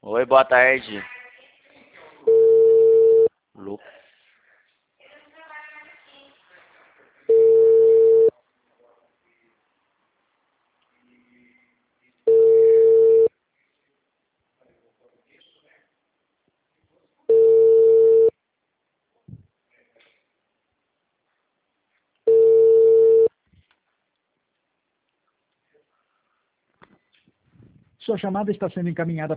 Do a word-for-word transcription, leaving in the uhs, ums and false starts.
Oi, boa tarde. Louco. Sua chamada está sendo encaminhada